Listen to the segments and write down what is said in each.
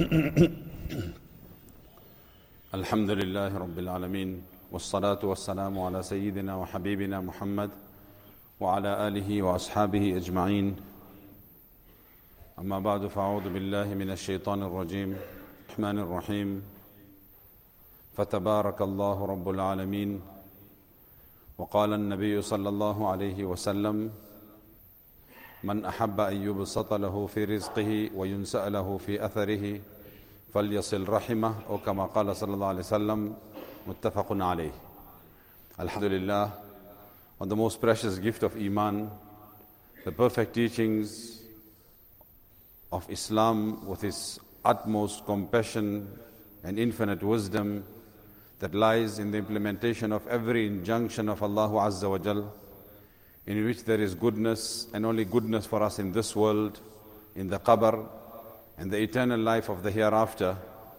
الحمد لله رب العالمين والصلاة والسلام على سيدنا وحبيبنا محمد وعلى آله وأصحابه أجمعين أما بعد فأعوذ بالله من الشيطان الرجيم الرحمن الرحيم فتبارك الله رب العالمين وقال النبي صلى الله عليه وسلم من أحب أن يبسط له في رزقه وينسأ له في أثره فليصل رحمه أو كما قال صلى الله عليه وسلم متفق عليه. Alhamdulillah, on the most precious gift of Iman, the perfect teachings of Islam with its utmost compassion and infinite wisdom that lies in the implementation of every injunction of Allah Azza wa Jal, in which there is goodness and only goodness for us in this world, in the qabr, and the eternal life of the hereafter.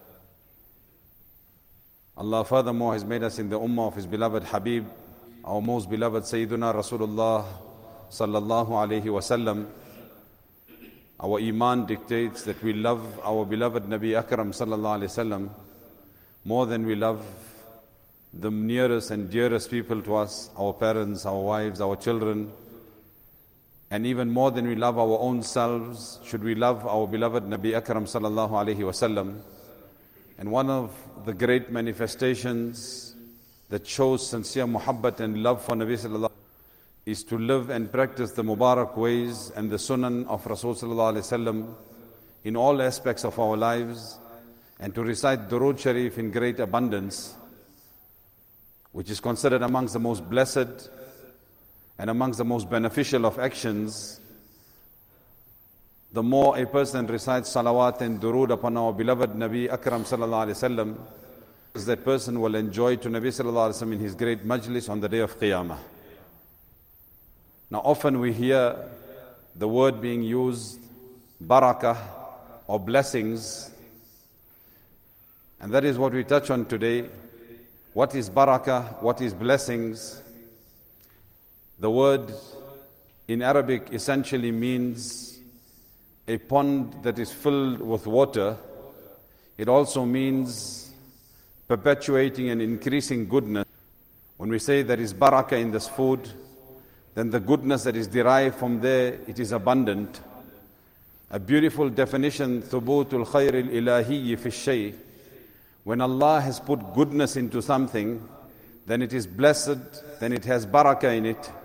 Allah furthermore has made us in the ummah of His beloved Habib, our most beloved Sayyiduna Rasulullah sallallahu alayhi wasallam. Our iman dictates that we love our beloved Nabi Akram sallallahu alayhi wasallam more than we love the nearest and dearest people to us, our parents, our wives, our children, and even more than we love our own selves, should we love our beloved Nabi Akram sallallahu alayhi wasallam. And one of the great manifestations that shows sincere muhabbat and love for Nabi sallallahu is to live and practice the Mubarak ways and the sunan of Rasul sallallahu alayhi wasallam in all aspects of our lives, and to recite Durood Sharif in great abundance, which is considered amongst the most blessed and amongst the most beneficial of actions. The more a person recites salawat and durood upon our beloved Nabi Akram sallallahu alayhi wasallam, that person will enjoy to Nabi sallallahu alayhi wasallam in his great majlis on the day of Qiyamah. Now often we hear the word being used, barakah, or blessings, and that is what we touch on today. What is barakah? What is blessings? The word in Arabic essentially means a pond that is filled with water. It also means perpetuating and increasing goodness. When we say there is barakah in this food, then the goodness that is derived from there, it is abundant. A beautiful definition, thubutul khayr al-ilahiyyi fi shay. When Allah has put goodness into something, then it is blessed, then it has barakah in it.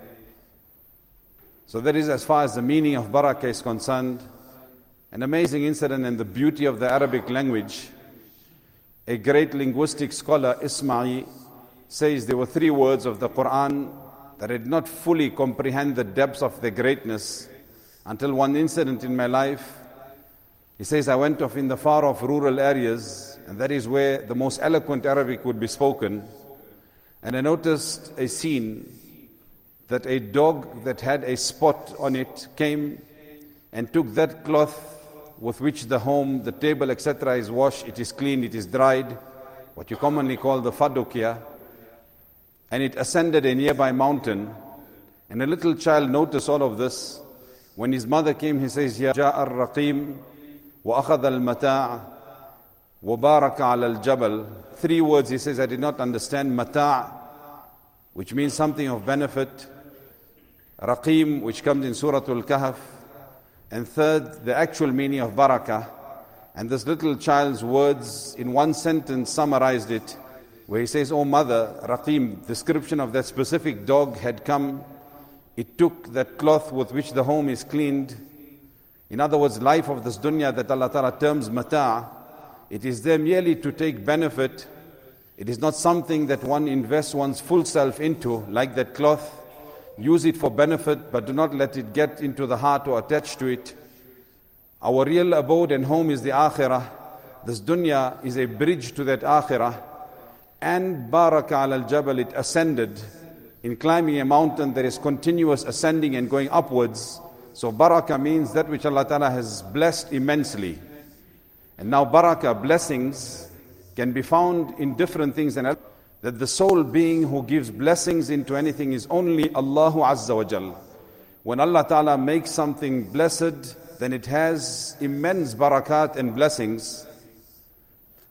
So that is as far as the meaning of barakah is concerned. An amazing incident in the beauty of the Arabic language. A great linguistic scholar, Isma'i, says there were 3 words of the Quran that I did not fully comprehend the depths of their greatness until one incident in my life. He says, I went off in the far-off rural areas, and that is where the most eloquent Arabic would be spoken. And I noticed a scene that a dog that had a spot on it came and took that cloth with which the home, the table, etc. is washed, it is cleaned, it is dried, what you commonly call the fadukia, and it ascended a nearby mountain. And a little child noticed all of this. When his mother came, he says, Ya ja'a ar-raqim wa akhadha al-mata' wa baraka ala al-jabal. 3 words, he says, I did not understand. Mata', which means something of benefit. Raqim, which comes in Surah Al-Kahf. And third, the actual meaning of barakah. And this little child's words in one sentence summarized it, where he says, Oh mother, Raqim, description of that specific dog had come. It took that cloth with which the home is cleaned. In other words, life of this dunya that Allah Ta'ala terms mata', it is there merely to take benefit. It is not something that one invests one's full self into, like that cloth. Use it for benefit, but do not let it get into the heart or attach to it. Our real abode and home is the akhirah. This dunya is a bridge to that akhirah. And baraka al-jabal, it ascended. In climbing a mountain, there is continuous ascending and going upwards. So barakah means that which Allah Ta'ala has blessed immensely. And now barakah, blessings, can be found in different things. And that the sole being who gives blessings into anything is only Allahu Azza wa Jal. When Allah Ta'ala makes something blessed, then it has immense barakat and blessings.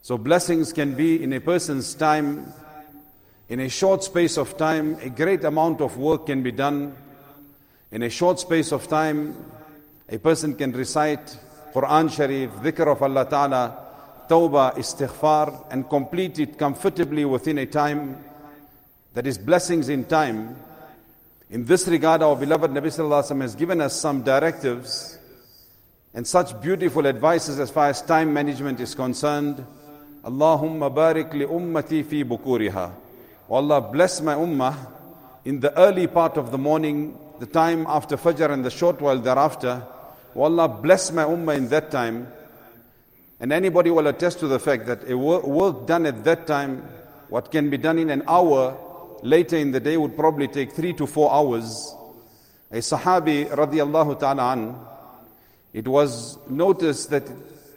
So blessings can be in a person's time. In a short space of time, a great amount of work can be done. In a short space of time, a person can recite Quran Sharif, dhikr of Allah Ta'ala, tawbah, istighfar, and complete it comfortably within a time. That is blessings in time. In this regard, our beloved Nabi Sallallahu Alaihi Wasallam has given us some directives and such beautiful advices as far as time management is concerned. Allahumma barik li ummati fi bukuriha. O Allah, bless my ummah in the early part of the morning, the time after Fajr and the short while thereafter. O Allah, bless my ummah in that time. And anybody will attest to the fact that a work done at that time, what can be done in an hour, later in the day would probably take 3 to 4 hours. A Sahabi radiallahu ta'ala an, it was noticed that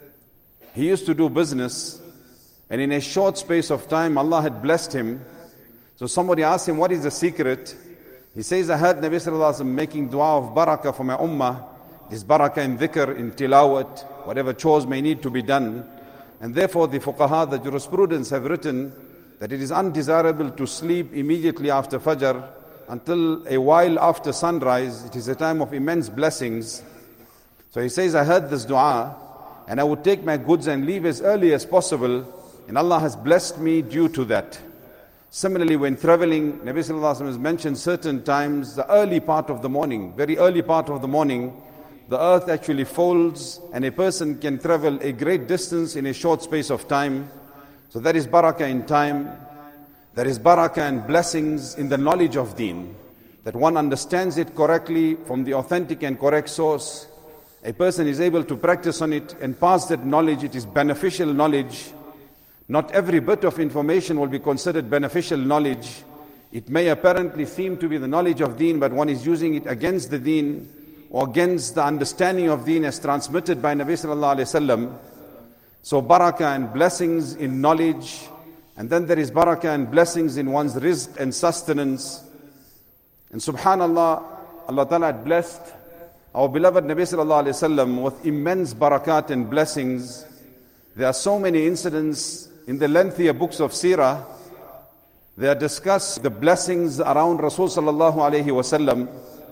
he used to do business, and in a short space of time Allah had blessed him. So somebody asked him, what is the secret? He says, I heard Nabi Sallallahu Alaihi Wasallam making dua of barakah for my ummah. This barakah in dhikr, in tilawat, whatever chores may need to be done. And therefore the fuqaha, the jurisprudence have written that it is undesirable to sleep immediately after Fajr until a while after sunrise. It is a time of immense blessings. So he says, I heard this dua and I would take my goods and leave as early as possible, and Allah has blessed me due to that. Similarly, when traveling, Nabi Sallallahu Alaihi Wasallam has mentioned certain times, the early part of the morning, very early part of the morning, the earth actually folds and a person can travel a great distance in a short space of time. So that is barakah in time. There is barakah and blessings in the knowledge of deen, that one understands it correctly from the authentic and correct source. A person is able to practice on it and pass that knowledge. It is beneficial knowledge. Not every bit of information will be considered beneficial knowledge. It may apparently seem to be the knowledge of deen, but one is using it against the deen or against the understanding of deen as transmitted by Nabi Sallallahu Alaihi Wasallam. So barakah and blessings in knowledge, and then there is barakah and blessings in one's rizq and sustenance. And subhanallah, Allah Ta'ala had blessed our beloved Nabi Sallallahu Alaihi Wasallam with immense barakat and blessings. There are so many incidents in the lengthier books of Seerah. They are discussed the blessings around Rasul Sallallahu Alaihi Wasallam.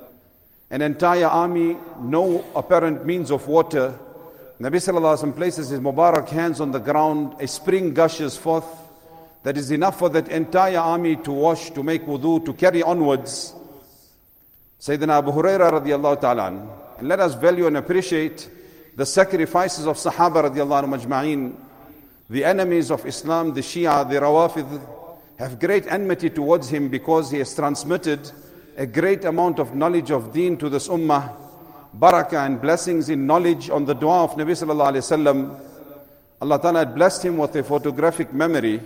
An entire army, no apparent means of water. Nabi Sallallahu Alaihi Wasallam places his Mubarak hands on the ground, a spring gushes forth. That is enough for that entire army to wash, to make wudu, to carry onwards. Sayyidina Abu Hurairah radiallahu ta'ala. And let us value and appreciate the sacrifices of Sahaba radiallahu majma'in. The enemies of Islam, the Shia, the Rawafid, have great enmity towards him because he has transmitted a great amount of knowledge of deen to this ummah. Barakah and blessings in knowledge on the dua of Nabi Sallallahu Alaihi Wasallam. Allah Ta'ala had blessed him with a photographic memory,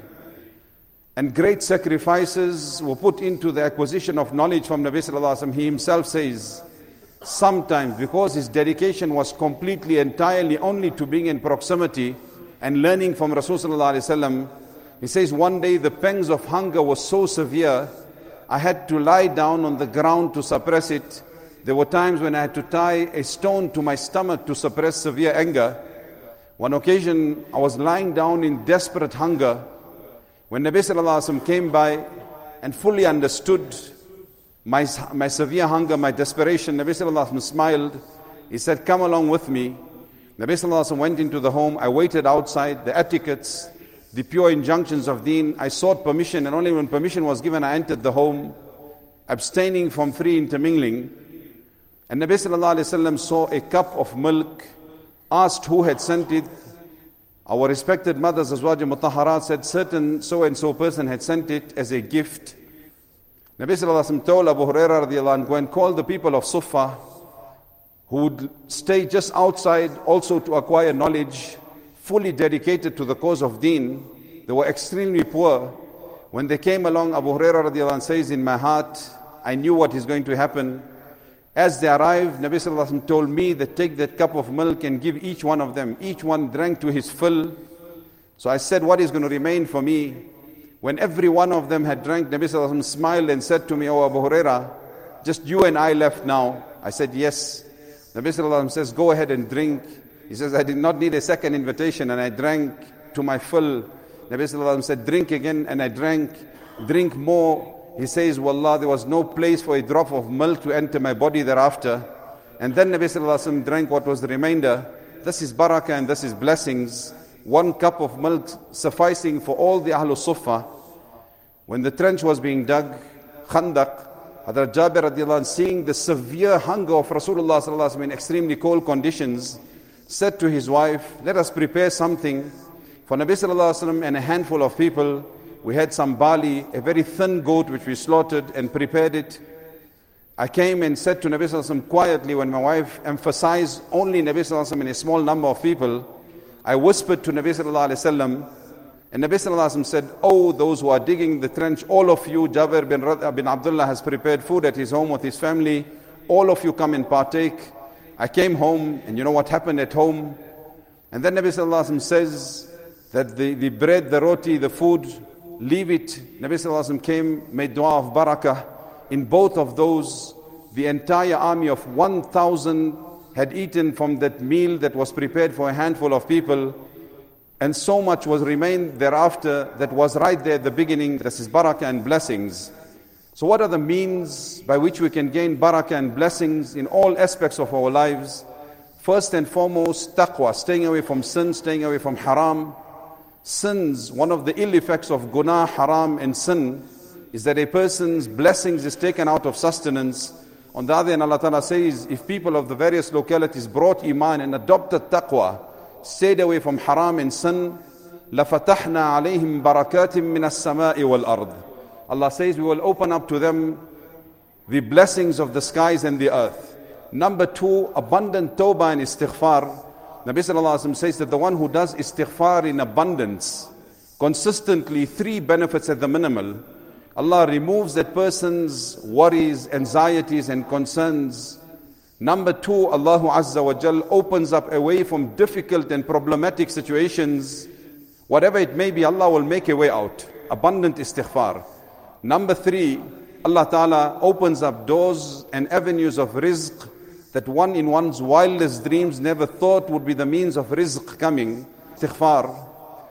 and great sacrifices were put into the acquisition of knowledge from Nabi Sallallahu Alaihi Wasallam. He himself says, sometimes because his dedication was completely, entirely only to being in proximity and learning from Rasul Sallallahu Alaihi Wasallam, he says, one day the pangs of hunger was so severe, I had to lie down on the ground to suppress it. There were times when I had to tie a stone to my stomach to suppress severe anger. One occasion, I was lying down in desperate hunger. When Nabi Sallallahu Alaihi Wasallam came by and fully understood my severe hunger, my desperation, Nabi Sallallahu Alaihi Wasallam smiled. He said, come along with me. Nabi Sallallahu Alaihi Wasallam went into the home. I waited outside. The etiquettes, the pure injunctions of deen. I sought permission, and only when permission was given, I entered the home, abstaining from free intermingling. And Nabi Sallallahu Alaihi Wasallam saw a cup of milk, asked who had sent it. Our respected mothers, Azwaj Mutahharat, said certain so-and-so person had sent it as a gift. Nabi Sallallahu Alaihi Wasallam told Abu Hurairah radiallahu anhu, go and call the people of Sufa, who would stay just outside also to acquire knowledge, fully dedicated to the cause of deen. They were extremely poor. When they came along, Abu Hurairah radiallahu anhu says, in my heart, I knew what is going to happen. As they arrived, Nabi Sallallahu Alaihi Wasallam told me that take that cup of milk and give each one of them. Each one drank to his fill. So I said, what is going to remain for me? When every one of them had drank, Nabi Sallallahu Alaihi Wasallam smiled and said to me, oh Abu Hurairah, just you and I left now. I said, yes. Nabi Sallallahu Alaihi Wasallam says, go ahead and drink. He says, I did not need a second invitation, and I drank to my fill. Nabi Sallallahu Alaihi Wasallam said, drink again, and I drank. Drink more. He says, Wallah, there was no place for a drop of milk to enter my body thereafter. And then Nabi Sallallahu Alaihi Wasallam drank what was the remainder. This is barakah and this is blessings. 1 cup of milk sufficing for all the Ahlul Suffah. When the trench was being dug, Khandaq, Hadrat Jabir radiallahu anh, seeing the severe hunger of Rasulullah sallallahu alaihi wasallam in extremely cold conditions, said to his wife, let us prepare something for Nabi sallallahu alaihi wasallam and a handful of people. We had some barley, a very thin goat which we slaughtered and prepared it. I came and said to Nabi sallallahu alaihi wasallam quietly, when my wife emphasized only Nabi sallallahu alaihi wasallam and a small number of people, I whispered to Nabi sallallahu alaihi wasallam, and Nabi sallallahu alaihi wasallam said, oh, those who are digging the trench, all of you, Jabir bin Abdullah has prepared food at his home with his family. All of you come and partake. I came home, and you know what happened at home? And then Nabi sallallahu alaihi wasallam says that the bread, the roti, the food, leave it. Nabi sallallahu alaihi wasallam came, made dua of barakah. In both of those, the entire army of 1,000 had eaten from that meal that was prepared for a handful of people. And so much was remained thereafter that was right there at the beginning. This is barakah and blessings. So what are the means by which we can gain barakah and blessings in all aspects of our lives? First and foremost, taqwa, staying away from sin, staying away from haram. Sins, one of the ill effects of guna, haram and sin is that a person's blessings is taken out of sustenance. On the other hand, Allah Ta'ala says, if people of the various localities brought iman and adopted taqwa, stayed away from haram and sin, لَفَتَحْنَا عَلَيْهِمْ بَرَكَاتٍ مِّنَ السَّمَاءِ وَالْأَرْضِ. Allah says, we will open up to them the blessings of the skies and the earth. Number 2, abundant tawbah and istighfar. Nabi Sallallahu Alaihi Wasallam says that the one who does istighfar in abundance, consistently, 3 benefits at the minimal. Allah removes that person's worries, anxieties and concerns. Number 2, Allah Azza wa Jal opens up away from difficult and problematic situations. Whatever it may be, Allah will make a way out. Abundant istighfar. Number 3, Allah Ta'ala opens up doors and avenues of rizq that one in one's wildest dreams never thought would be the means of rizq coming. Istighfar.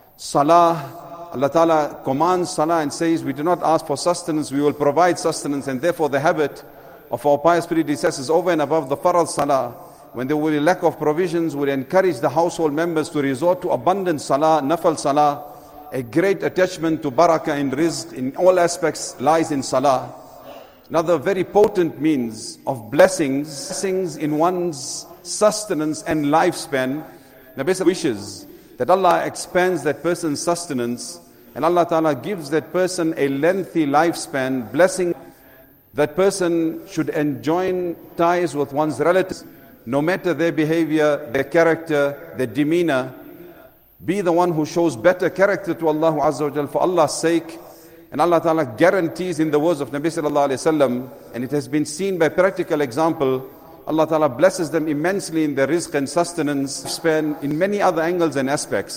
Salah. Allah Ta'ala commands salah and says, we do not ask for sustenance, we will provide sustenance. And therefore the habit of our pious predecessors over and above the farad salah, when there will be lack of provisions, would encourage the household members to resort to abundant salah, nafal salah. A great attachment to barakah and rizq in all aspects lies in salah. Another very potent means of blessings in one's sustenance and lifespan. Nabi wishes that Allah expands that person's sustenance and Allah Ta'ala gives that person a lengthy lifespan, blessing. That person should enjoin ties with one's relatives, no matter their behavior, their character, their demeanor. Be the one who shows better character to Allah Azza wa Jal for Allah's sake. And Allah Ta'ala guarantees in the words of Nabi Sallallahu Alaihi Wasallam, and it has been seen by practical example, Allah Ta'ala blesses them immensely in their rizq and sustenance span in many other angles and aspects.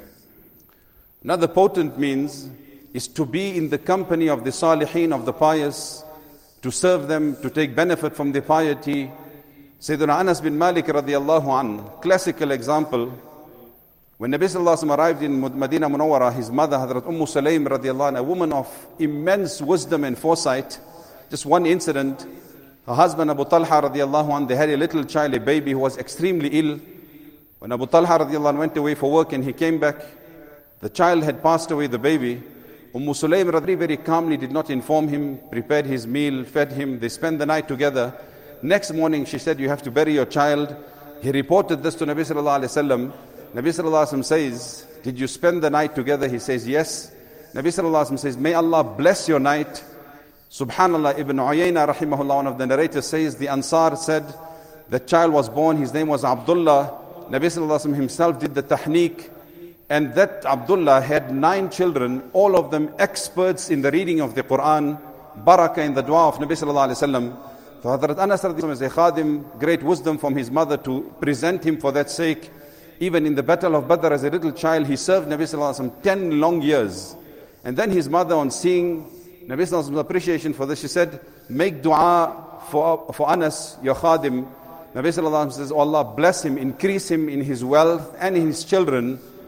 Another potent means is to be in the company of the salihin, of the pious, to serve them, to take benefit from their piety. Sayyidina Anas bin Malik radiallahu an, classical example. When Nabi Sallallahu Alaihi Wasallam arrived in Madinah Munawwara, his mother, Hadrat Sulaym radiallahu an, a woman of immense wisdom and foresight, just one incident, her husband Abu Talha radiallahu an, they had a little child, a baby who was extremely ill. When Abu Talha radiallahu an went away for work and he came back, the child had passed away, the baby. Sulaym very, very calmly did not inform him, prepared his meal, fed him, they spent the night together. Next morning she said, you have to bury your child. He reported this to Nabi Sallallahu Alaihi Wasallam. Nabi Sallallahu Alaihi Wasallam says, did you spend the night together? He says, yes. Nabi Sallallahu Alaihi Wasallam says, may Allah bless your night. Subhanallah, Ibn Uyayna rahimahullah, one of the narrators says, the Ansar said, the child was born, his name was Abdullah. Nabi Sallallahu Alaihi Wasallam himself did the tahniq. And that Abdullah had 9 children, all of them experts in the reading of the Quran, barakah in the dua of Nabi Sallallahu Alaihi Wasallam. So Hazrat Anas as a khadim, great wisdom from his mother to present him for that sake. Even in the battle of Badr as a little child, he served Nabi Sallallahu Alaihi Wasallam 10 long years. And then his mother, on seeing Nabi Sallallahu Alaihi Wasallam's appreciation for this, she said, make dua for Anas, your khadim. Nabi Sallallahu Alaihi Wasallam says, oh Allah, bless him, increase him in his wealth and in his children.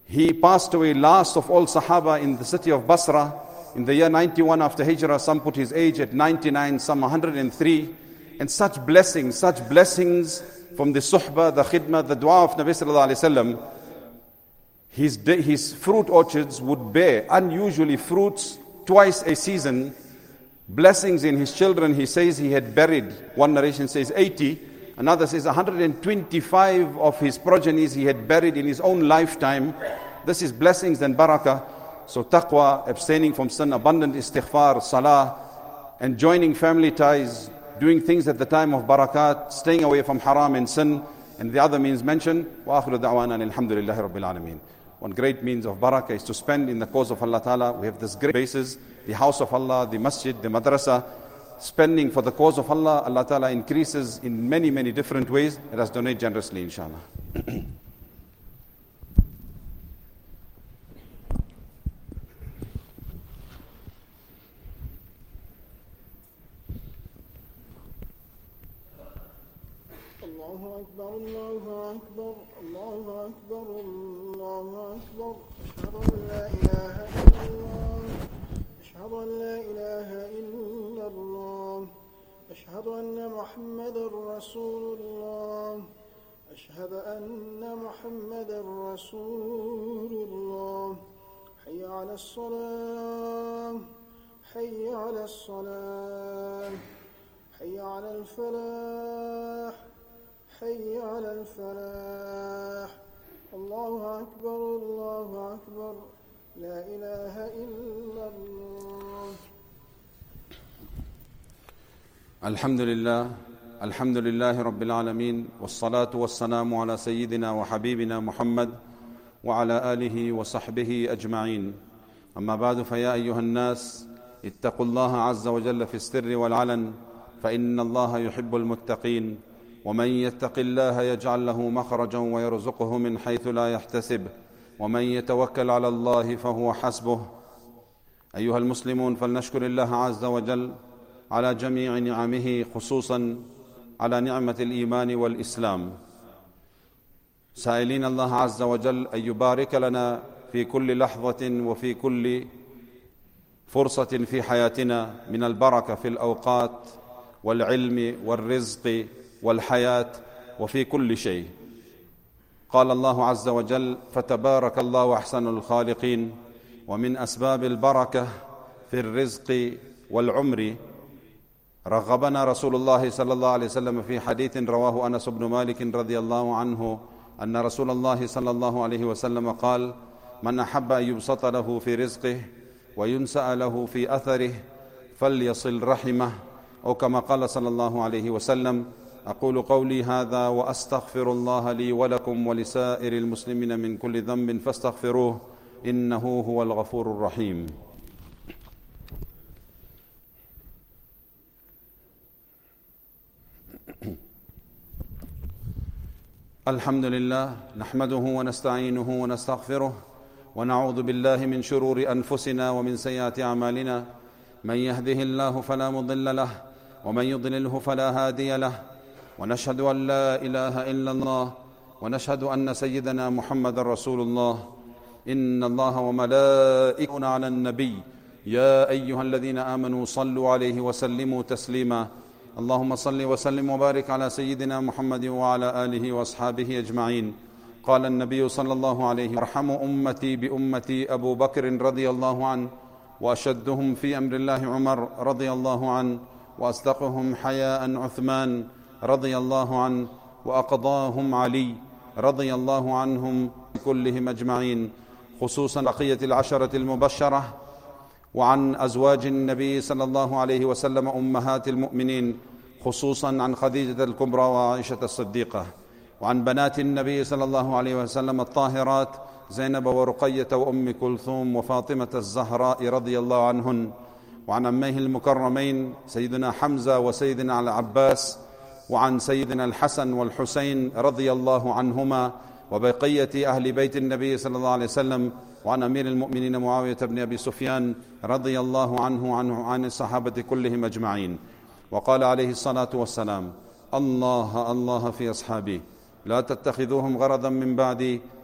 He passed away last of all Sahaba in the city of Basra in the year 91 after Hijrah. Some put his age at 99, some 103. And such blessings from the suhbah, the khidmah, the dua of Nabi sallallahu alayhi wasallam. His fruit orchards would bear unusually fruits twice a season. Blessings in his children, he says he had buried, one narration says 80, another says 125 of his progenies he had buried in his own lifetime. This is blessings and barakah. So taqwa, abstaining from sin, abundant istighfar, salah, and joining family ties, doing things at the time of barakat, staying away from haram and sin, and the other means mentioned. Wa akhiru da'wana alhamdulillahi rabbil alameen. One great means of barakah is to spend in the cause of Allah Ta'ala. We have this great basis, the house of Allah, the masjid, the madrasa. Spending for the cause of Allah, Allah Ta'ala increases in many, many different ways. Let us donate generously, inshallah. الله أكبر الله أكبر الله أكبر الله أكبر أشهد أن لا إله إلا الله أشهد أن محمدا رسول الله أشهد أن محمدا رسول الله حي على الصلاة حي على الصلاة حي على الفلاح حي على الفلاح الله أكبر لا إله إلا الله. الحمد لله رب العالمين والصلاة والسلام على سيدنا وحبيبنا محمد وعلى آله وصحبه أجمعين. أما بعد فيا أيها الناس اتقوا الله عز وجل في السر والعلن فإن الله يحب المتقين ومن يتق الله يجعل له مخرجا ويرزقه من حيث لا يحتسب ومن يتوكل على الله فهو حسبه. أيها المسلمون فلنشكر الله عز وجل على جميع نعمه خصوصا على نعمة الإيمان والإسلام سائلين الله عز وجل أن يبارك لنا في كل لحظة وفي كل فرصة في حياتنا من البركة في الأوقات والعلم والرزق والحياة وفي كل شيء. قال الله عز وجل فتبارك الله أحسن الخالقين. ومن أسباب البركة في الرزق والعمر رغبنا رسول الله صلى الله عليه وسلم في حديث رواه أنس بن مالك رضي الله عنه أن رسول الله صلى الله عليه وسلم قال من أحب أن يبسط له في رزقه وينسأ له في أثره فليصل رحمه أو كما قال صلى الله عليه وسلم. أقول قولي هذا وأستغفر الله لي ولكم ولسائر المسلمين من كل ذنب فاستغفروه إنه هو الغفور الرحيم. الحمد لله نحمده ونستعينه ونستغفره ونعوذ بالله من شرور أنفسنا ومن سيئات أعمالنا. من يهده الله فلا مضل له ومن يضلله فلا هادي له ونشهد أن لا إله إلا الله ونشهد أن سيدنا محمد رسول الله. إن الله وملائكته على النبي يا أيها الذين آمنوا صلوا عليه وسلموا تسليما. اللهم صل وسلم وبارك على سيدنا محمد وعلى آله وأصحابه أجمعين. قال النبي صلى الله عليه وسلم أرحم أمتي بأمتي أبو بكر رضي الله عنه وأشدهم في أمر الله عمر رضي الله عنه وأصدقهم حياء عثمان رضي الله عنه وأقضاهم علي رضي الله عنهم كلهم أجمعين خصوصا بقية العشرة المبشرة وعن أزواج النبي صلى الله عليه وسلم أمهات المؤمنين خصوصا عن خديجة الكبرى وعائشة الصديقة وعن بنات النبي صلى الله عليه وسلم الطاهرات زينب ورقية وأم كلثوم وفاطمة الزهراء رضي الله عنهن وعن أميه المكرمين سيدنا حمزة وسيدنا العباس وعن سيدنا الحسن والحسين رضي الله عنهما وبقية أهل بيت النبي صلى الله عليه وسلم وعن أمير المؤمنين معاوية بن أبي سفيان رضي الله عنه عن الصحابة كلهم أجمعين. وقال عليه الصلاة والسلام الله الله في أصحابي لا تتخذوهم غرضا من بعدي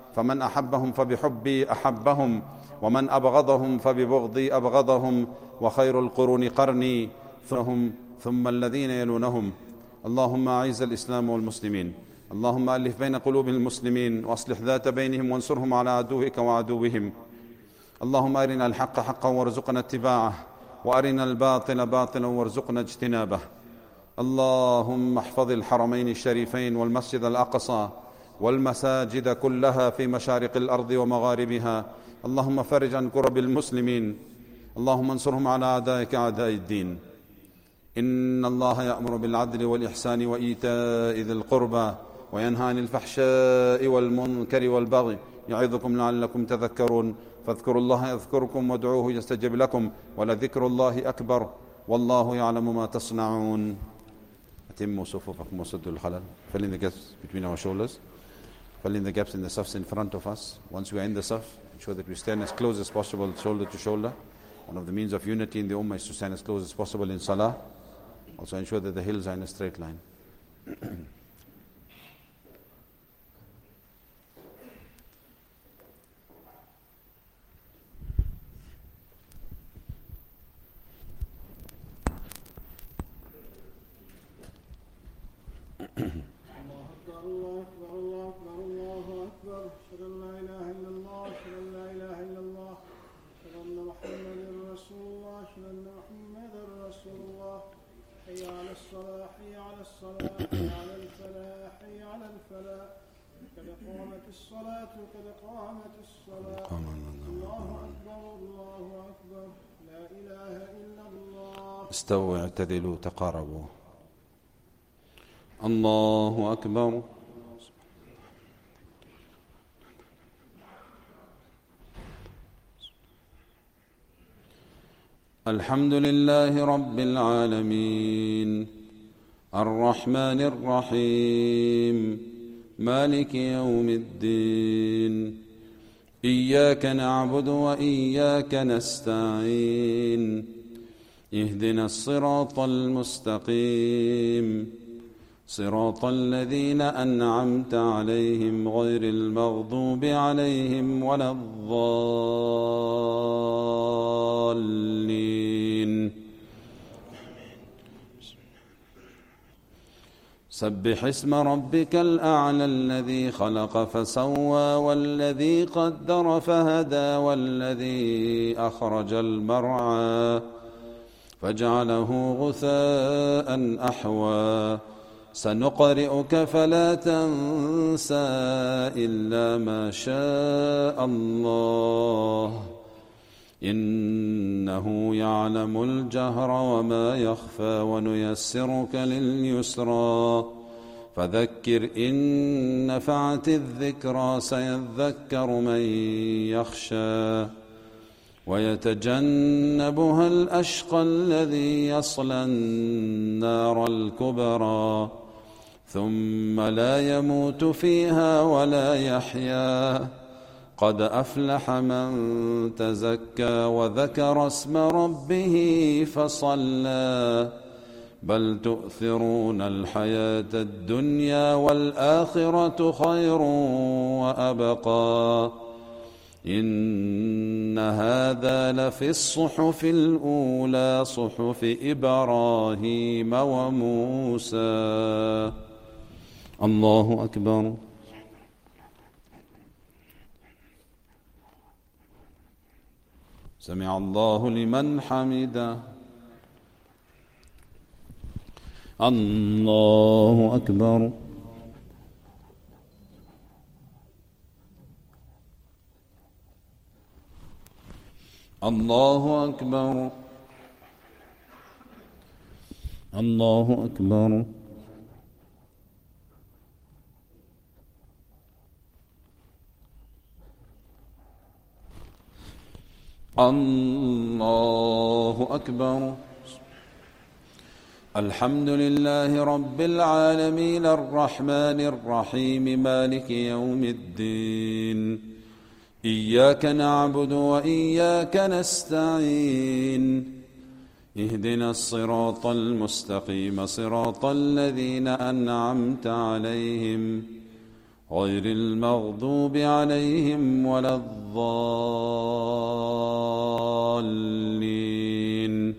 فمن أحبهم فبحبي أحبهم، ومن أبغضهم فببغضي أبغضهم، وخير القرون قرني ثم الذين يلونهم. اللهم أعز الإسلام والمسلمين، اللهم ألف بين قلوب المسلمين وأصلح ذات بينهم وانصرهم على عدوك وعدوهم. اللهم أرنا الحق حقا وارزقنا اتباعه، وأرنا الباطل باطلا وارزقنا اجتنابه. اللهم احفظ الحرمين الشريفين والمسجد الأقصى والمساجد كلها في مشارق الأرض ومغاربها. اللهم فرج عن كرب المسلمين، اللهم انصرهم على أعدائك أعداء الدين. إن الله يأمر بالعدل والإحسان وإيتاء ذي القربى وينهى عن الفحشاء والمنكر والبغي يعظكم لعلكم تذكرون. فاذكروا الله يذكركم وادعوه يستجب لكم، ولذكر الله أكبر والله يعلم ما تصنعون. أتموا صفوفكم وسدوا الخلل. Fill in the gaps between our shoulders. Fill in the gaps in the safs in front of us. Once we are in the saf, ensure that we stand as close as possible, shoulder to shoulder. One of the means of unity in the ummah is to stand as close as possible in salah. Also ensure that the hills are in a straight line. استووا اعتدلوا تقاربوا. الله أكبر. الحمد لله رب العالمين الرحمن الرحيم مالك يوم الدين. إياك نعبد وإياك نستعين. اهدنا الصراط المستقيم صراط الذين أنعمت عليهم غير المغضوب عليهم ولا الضالين. سبح اسم ربك الأعلى الذي خلق فسوى والذي قدر فهدى والذي أخرج المرعى فجعله غثاء أحوى. سنقرئك فلا تنسى إلا ما شاء الله إنه يعلم الجهر وما يخفى. ونيسرك لليسرى فذكر إن نفعت الذكرى. سيذكر من يخشى ويتجنبها الأشقى الذي يصلى النار الكبرى ثم لا يموت فيها ولا يحيا. قد أفلح من تزكى وذكر اسم ربه فصلى. بل تؤثرون الحياة الدنيا والآخرة خير وأبقى. إن هذا لفي الصحف الأولى صحف إبراهيم وموسى. الله أكبر. سمع الله لمن حمده. الله أكبر. الله أكبر. الله أكبر. الله أكبر. الحمد لله رب العالمين الرحمن الرحيم مالك يوم الدين. إياك نعبد وإياك نستعين. اهدنا الصراط المستقيم صراط الذين أنعمت عليهم غير المغضوب عليهم ولا الضالين.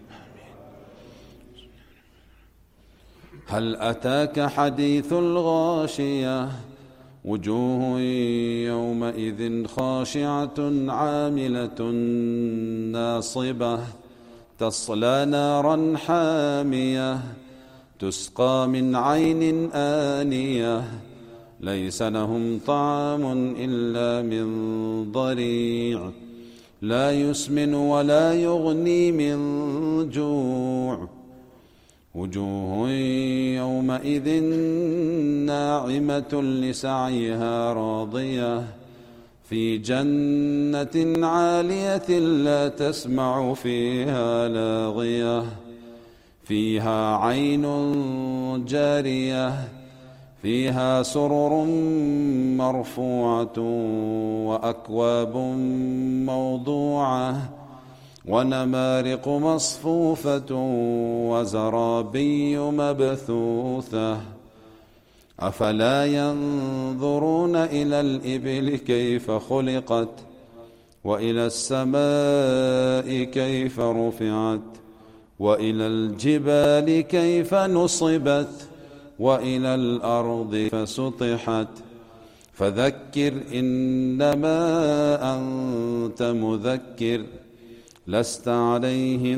هل أتاك حديث الغاشية وجوه يومئذ خاشعة عاملة ناصبة تصلى نارا حامية تسقى من عين آنية ليس لهم طعام إلا من ضريع لا يسمن ولا يغني من جوع وجوه يومئذ ناعمة لسعيها راضية في جنة عالية لا تسمع فيها لاغية فيها عين جارية فيها سرر مرفوعة وأكواب موضوعة ونمارق مصفوفة وزرابي مبثوثة أفلا ينظرون إلى الإبل كيف خلقت وإلى السماء كيف رفعت وإلى الجبال كيف نصبت وإلى الأرض فسطحت فذكر إنما أنت مذكر لست عليهم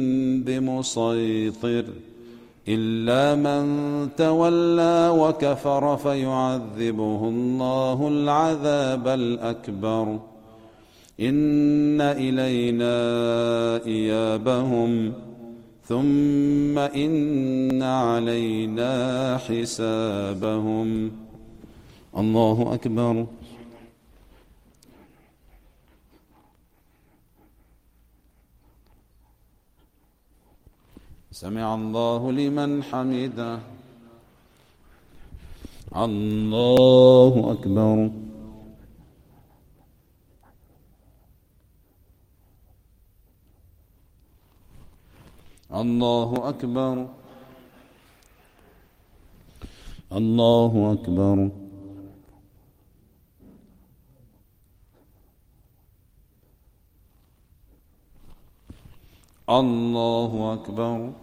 بمسيطر إلا من تولى وكفر فيعذبه الله العذاب الأكبر إن إلينا إيابهم ثم إن علينا حسابهم. الله أكبر. سمع الله لمن حمده. الله أكبر. الله أكبر. الله أكبر. الله أكبر.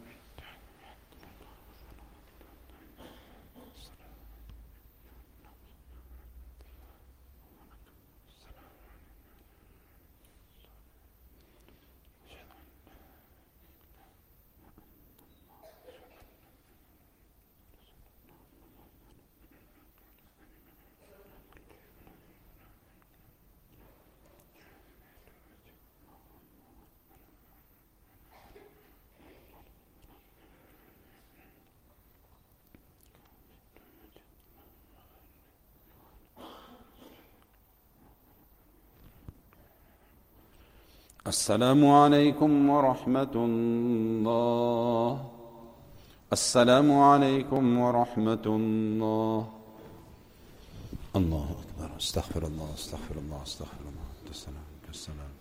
السلام عليكم ورحمة الله. السلام عليكم ورحمة الله. الله أكبر. استغفر الله استغفر الله استغفر الله. السلام.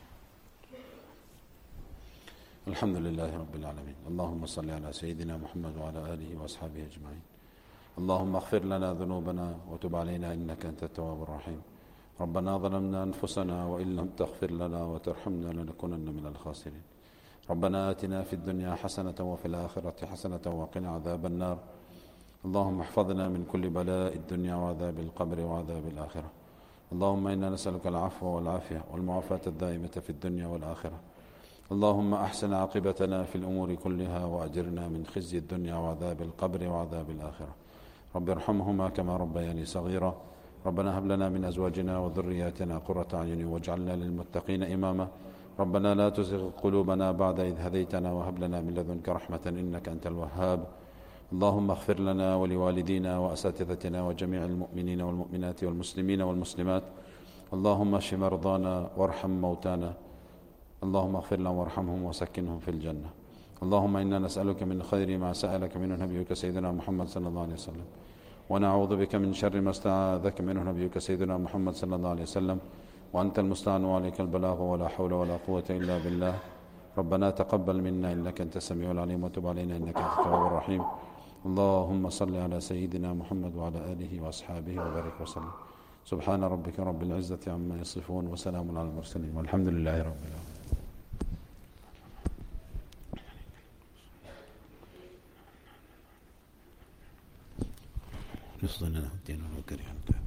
الحمد لله رب العالمين. اللهم صل على سيدنا محمد وعلى آله وأصحابه أجمعين. اللهم اغفر لنا ذنوبنا وتب علينا إنك أنت التواب الرحيم. ربنا ظلمنا أنفسنا وإن لم تغفر لنا وترحمنا لنكونن من الخاسرين. ربنا آتنا في الدنيا حسنة وفي الآخرة حسنة وقنا عذاب النار. اللهم احفظنا من كل بلاء الدنيا وعذاب القبر وعذاب الآخرة. اللهم إنا نسألك العفو والعافية والمعافاة الدائمة في الدنيا والآخرة. اللهم أحسن عاقبتنا في الأمور كلها وأجرنا من خزي الدنيا وعذاب القبر وعذاب الآخرة. رب ارحمهما كما ربياني صغيرا. ربنا هب لنا من أزواجنا وذرياتنا قرة أعين واجعلنا للمتقين إماما. ربنا لا تزغ قلوبنا بعد إذ هديتنا وهب لنا من لدنك رحمة إنك أنت الوهاب. اللهم اغفر لنا ولوالدينا وأساتذتنا وجميع المؤمنين والمؤمنات والمسلمين والمسلمات. اللهم اشف مرضانا وارحم موتانا. اللهم اغفر لهم وارحمهم وسكنهم في الجنة. اللهم إنا نسألك من خير ما سألك منه نبيك سيدنا محمد صلى الله عليه وسلم، ونعوذ بك من شر ما استعاذك منه نبيك سيدنا محمد صلى الله عليه وسلم، وأنت المستعان وعليك البلاغ ولا حول ولا قوة إلا بالله. ربنا تقبل منا إنك أنت السميع العليم وتب علينا إنك أنت التواب الرحيم. اللهم صل على سيدنا محمد وعلى آله وأصحابه وبارك وسلم. سبحان ربك رب العزة عما يصفون وسلام على المرسلين والحمد لله رب العالمين.